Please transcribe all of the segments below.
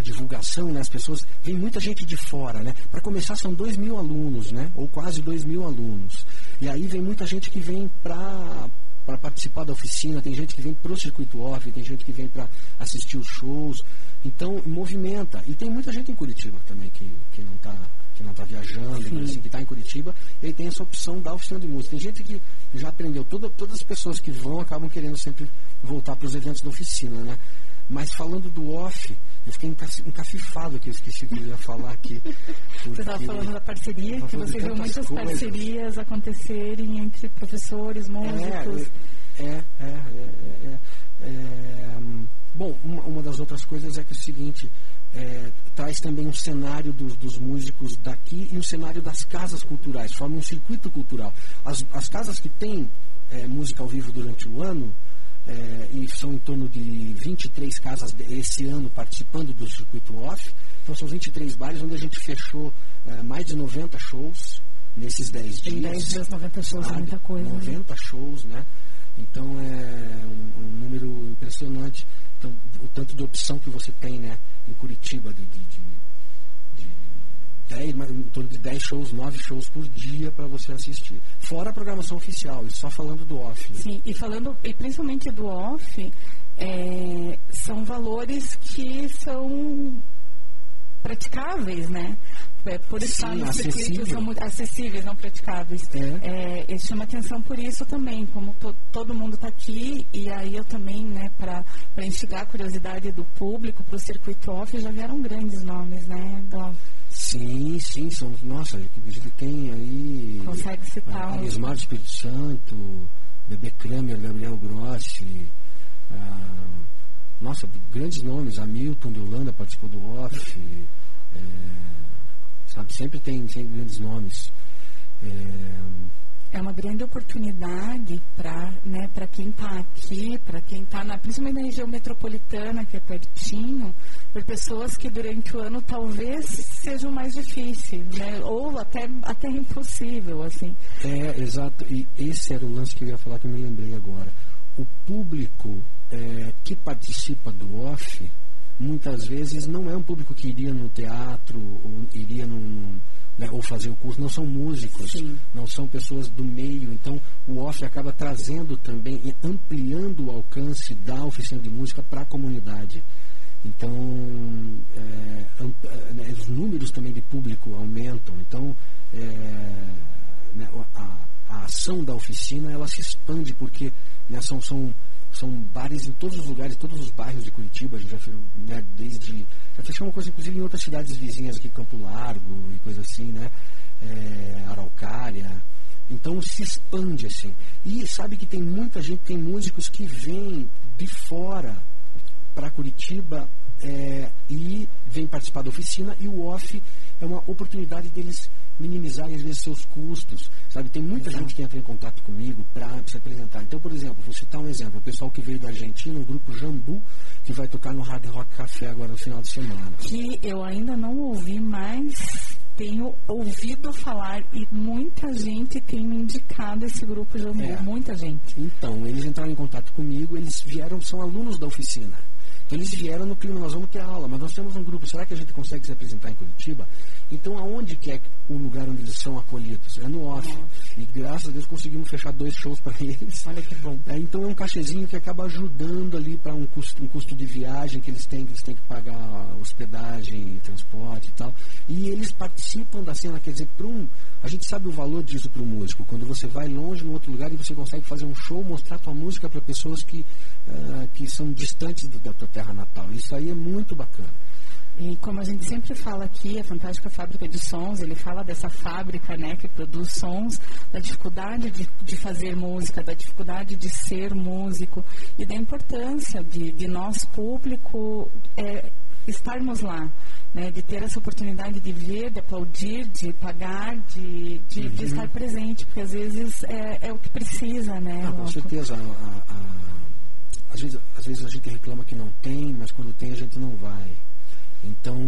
divulgação, né? As pessoas, vem muita gente de fora, né? Para começar são 2.000 alunos, né? Ou quase 2.000 alunos. E aí vem muita gente que vem para participar da oficina, tem gente que vem pro circuito off, tem gente que vem para assistir os shows. Então movimenta. E tem muita gente em Curitiba também que não está viajando, assim, que está em Curitiba, e aí tem essa opção da oficina de música. Tem gente que já aprendeu, todas as pessoas que vão acabam querendo sempre voltar para os eventos da oficina, né? Mas falando do off, eu fiquei encafifado aqui, eu esqueci o que eu ia falar aqui. Você estava falando da parceria, que você viu muitas parcerias acontecerem entre professores, músicos. Bom, uma das outras coisas é que é o seguinte, traz também um cenário dos músicos daqui e um cenário das casas culturais, forma um circuito cultural. As casas que têm música ao vivo durante o ano, e são em torno de 23 casas esse ano participando do circuito off, então são 23 bares onde a gente fechou mais de 90 shows nesses 10 dias. Em 10 dias, 90 shows, é muita coisa. 90 shows, né? Então é um número impressionante. Então, o tanto de opção que você tem, né, em Curitiba em torno de 10 shows, 9 shows por dia para você assistir. Fora a programação oficial, e só falando do off. Né? Sim, e principalmente do off, são valores que são praticáveis, né? Por estar no circuito, são muito acessíveis, não praticáveis. Chama atenção por isso também, como todo mundo está aqui, e aí eu também, né, para instigar a curiosidade do público para o circuito off, já vieram grandes nomes, né, Sim, são, nossa, a gente tem aí... Consegue citar Arismar do Espírito Santo, Bebê Kramer, Gabriel Grossi, nossa, grandes nomes, Hamilton de Holanda participou do off, sabe, sempre tem grandes nomes. É uma grande oportunidade para quem está aqui, para quem está principalmente na região metropolitana, que é pertinho, por pessoas que durante o ano talvez sejam mais difíceis, né? Ou até impossível, assim. Exato. E esse era o lance que eu ia falar, que eu me lembrei agora. O público que participa do off, muitas vezes não é um público que iria no teatro, ou iria ou fazer o curso, não são músicos, não são pessoas do meio. Então o off acaba trazendo também e ampliando o alcance da oficina de música para a comunidade. Então os números também de público aumentam. Então a ação da oficina, ela se expande, porque são bares em todos os lugares, todos os bairros de Curitiba. A gente já fechou uma coisa, inclusive, em outras cidades vizinhas aqui, Campo Largo e coisa assim, né? Araucária. Então se expande, assim. E sabe que tem muita gente, tem músicos que vêm de fora para Curitiba e vêm participar da oficina, e o off é uma oportunidade deles minimizarem, às vezes, seus custos, sabe? Tem muita gente que entra em contato comigo para se apresentar. Então, por exemplo, vou citar um exemplo, o pessoal que veio da Argentina, o grupo Jambu, que vai tocar no Hard Rock Café agora no final de semana. Que eu ainda não ouvi, mas tenho ouvido falar, e muita gente tem me indicado esse grupo Jambu, muita gente. Então, eles entraram em contato comigo, eles são alunos da oficina. Então eles vieram no clima, nós vamos ter aula, mas nós temos um grupo, será que a gente consegue se apresentar em Curitiba? Então aonde que é o lugar onde eles são acolhidos? É no off. E graças a Deus conseguimos fechar 2 shows para eles. Olha que bom. Então é um cachezinho que acaba ajudando ali para um custo de viagem que eles têm que pagar hospedagem, transporte e tal. E eles participam da cena, quer dizer, a gente sabe o valor disso para o músico. Quando você vai longe no outro lugar e você consegue fazer um show, mostrar tua música para pessoas que são distantes da tua terra natal. Isso aí é muito bacana. E como a gente sempre fala aqui, a Fantástica Fábrica de Sons, ele fala dessa fábrica, né, que produz sons, da dificuldade de fazer música, da dificuldade de ser músico e da importância de nós, público, estarmos lá, né, de ter essa oportunidade de ver, de aplaudir, de pagar, de estar presente, porque às vezes é o que precisa, né? Com certeza. Às vezes a gente reclama que não tem, mas quando tem a gente não vai. Então,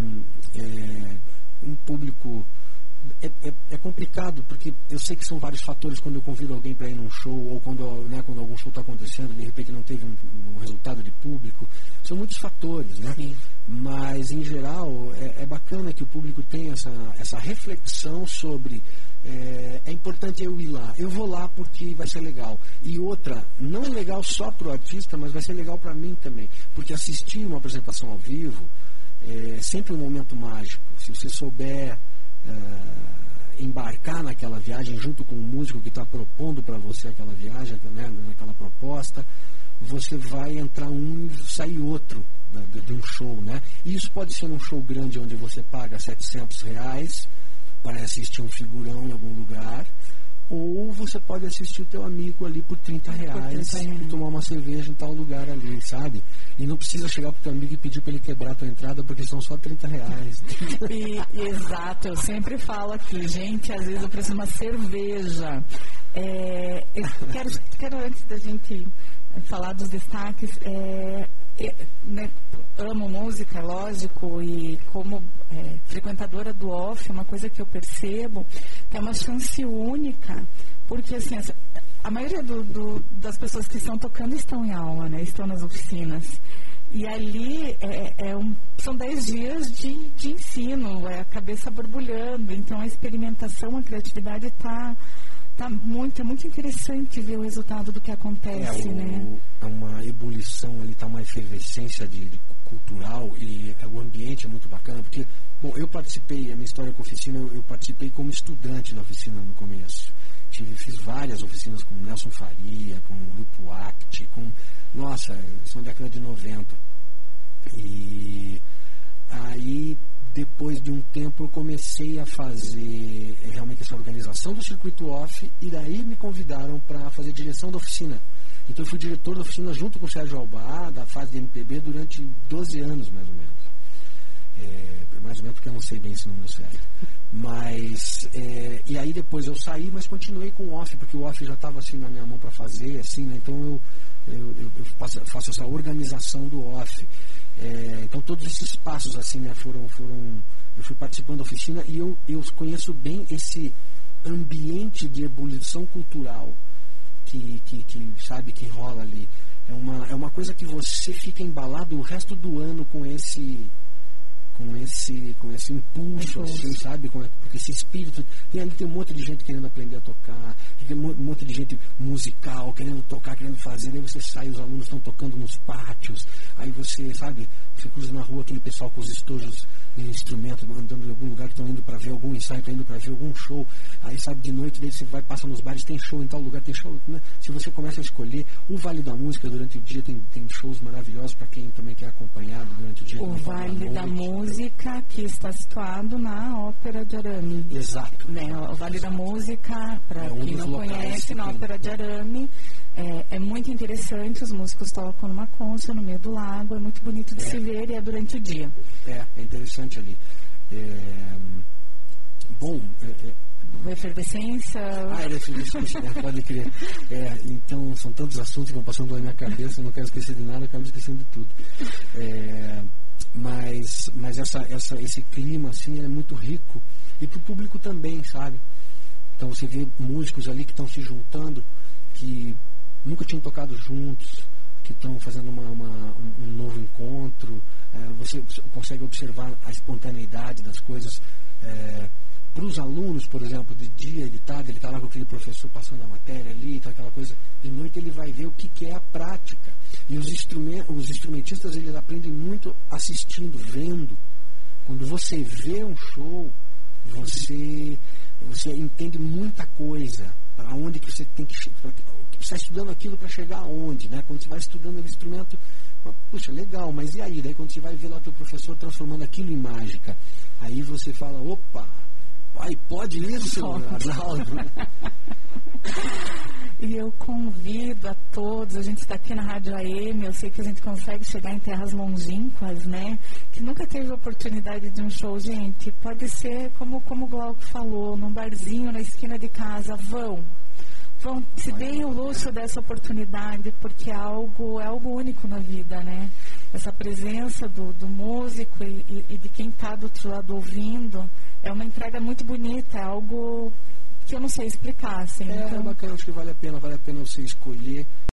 um público é complicado, porque eu sei que são vários fatores quando eu convido alguém para ir num show, ou quando algum show está acontecendo, de repente não teve um resultado de público. São muitos fatores, né? Mas, em geral, é bacana que o público tenha essa reflexão sobre é importante eu ir lá. Eu vou lá porque vai ser legal. E outra, não é legal só para o artista, mas vai ser legal para mim também. Porque assistir uma apresentação ao vivo é sempre um momento mágico. Se você souber embarcar naquela viagem junto com o músico que está propondo para você aquela viagem, né, naquela proposta, você vai entrar um e sair outro de um show, né? E isso pode ser um show grande onde você paga R$700 para assistir um figurão em algum lugar, ou você pode assistir o teu amigo ali por R$30 e tomar uma cerveja em tal lugar ali, sabe? E não precisa chegar pro teu amigo e pedir para ele quebrar a tua entrada, porque são só R$30. Exato, eu sempre falo aqui, gente, às vezes eu preciso de uma cerveja. Eu quero antes da gente falar dos destaques, né, amo música, lógico, e como frequentadora do off, uma coisa que eu percebo que é uma chance única, porque assim, a maioria das pessoas que estão tocando estão em aula, né, estão nas oficinas, e ali são 10 dias de ensino, a cabeça borbulhando, então a experimentação, a criatividade é muito interessante ver o resultado do que acontece, né? É uma ebulição ali, tá uma efervescência cultural, e o ambiente é muito bacana, porque, bom, eu participei, a minha história com a oficina, eu participei como estudante da oficina no começo. Fiz várias oficinas com Nelson Faria, com o Grupo Act, são da década de 90. E aí, depois de um tempo, eu comecei a fazer realmente essa organização do circuito off, e daí me convidaram para fazer direção da oficina. Então eu fui diretor da oficina junto com o Sérgio Albá, da fase de MPB, durante 12 anos, mais ou menos. Mais ou menos porque eu não sei bem esse número certo. Mas, e aí depois eu saí, mas continuei com o off, porque o off já estava assim na minha mão para fazer, assim, né? Então eu faço essa organização do off. Então todos esses passos assim, né, eu fui participando da oficina, e eu conheço bem esse ambiente de ebulição cultural que rola ali. É uma coisa que você fica embalado o resto do ano com esse impulso, assim, sabe? Porque esse espírito, tem um monte de gente querendo aprender a tocar, tem um monte de gente musical querendo tocar, querendo fazer, aí você sai, os alunos estão tocando nos pátios, aí você cruza na rua aquele pessoal com os estojos de instrumento, andando em algum lugar, que estão indo para ver algum ensaio, estão indo para ver algum show, aí de noite, daí você passa nos bares, tem show em tal lugar, tem show, né? Se você começa a escolher, o Vale da Música durante o dia tem shows maravilhosos para quem também quer acompanhar durante o dia. O Vale da Música, que está situado na Ópera de Arame. Exato. Né? O Vale da Música, para quem não conhece, na Ópera de Arame, é muito interessante, os músicos tocam numa concha no meio do lago, é muito bonito de se ver, e é durante o dia. É interessante ali. Bom... Efervescência... efervescência, pode crer. Então, são tantos assuntos que vão passando na minha cabeça, eu não quero esquecer de nada, eu acabo esquecendo de tudo. Mas esse clima, assim, é muito rico. E pro público também, sabe? Então, você vê músicos ali que estão se juntando, que nunca tinham tocado juntos, que estão fazendo um novo encontro. Você consegue observar a espontaneidade das coisas. Para os alunos, por exemplo, de dia e de tarde, ele está lá com aquele professor passando a matéria ali, tá, aquela coisa. De noite ele vai ver o que é a prática. E os instrumentistas, eles aprendem muito assistindo, vendo. Quando você vê um show, você entende muita coisa. Para onde que você tem que chegar. Você está estudando aquilo para chegar aonde, né? Quando você vai estudando o instrumento, puxa, legal, mas e aí? Daí quando você vai ver lá o teu professor transformando aquilo em mágica, aí você fala, opa, pai, pode isso, Arnaldo? E eu convido a todos, a gente está aqui na Rádio AM, eu sei que a gente consegue chegar em terras longínquas, né? Que nunca teve oportunidade de um show, gente, pode ser como o Glauco falou, num barzinho na esquina de casa, vão, se deem o luxo dessa oportunidade, porque é algo único na vida, né? Essa presença do músico e de quem está do outro lado ouvindo, é uma entrega muito bonita, é algo que eu não sei explicar, assim. Bacana, acho que vale a pena você escolher